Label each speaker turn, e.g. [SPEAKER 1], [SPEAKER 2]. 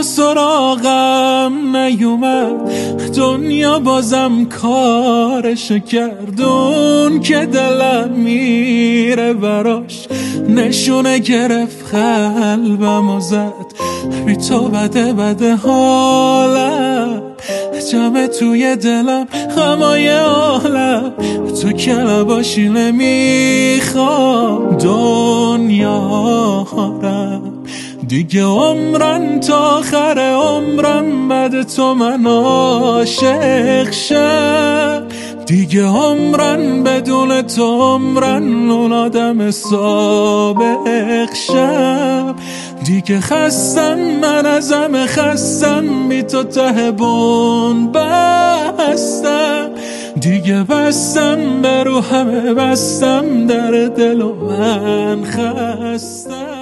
[SPEAKER 1] سراغم نیومد، دنیا بازم کارشو کردون که دلم میره براش، نشونه گرفت قلبم و زد بی تو بده حالم، جمع توی دلم غمای عالم، تو که نباشی نمیخوام دنیا رم، دیگه عمرن تا آخر عمرم بعد تو من عاشق شم، دیگه عمرن بدون تو عمرن اون آدم سابق شم، دیگه خستم من ازم خستم بی تو ته بون بستم، دیگه بستم به رو همه بستم در دل و من خستم.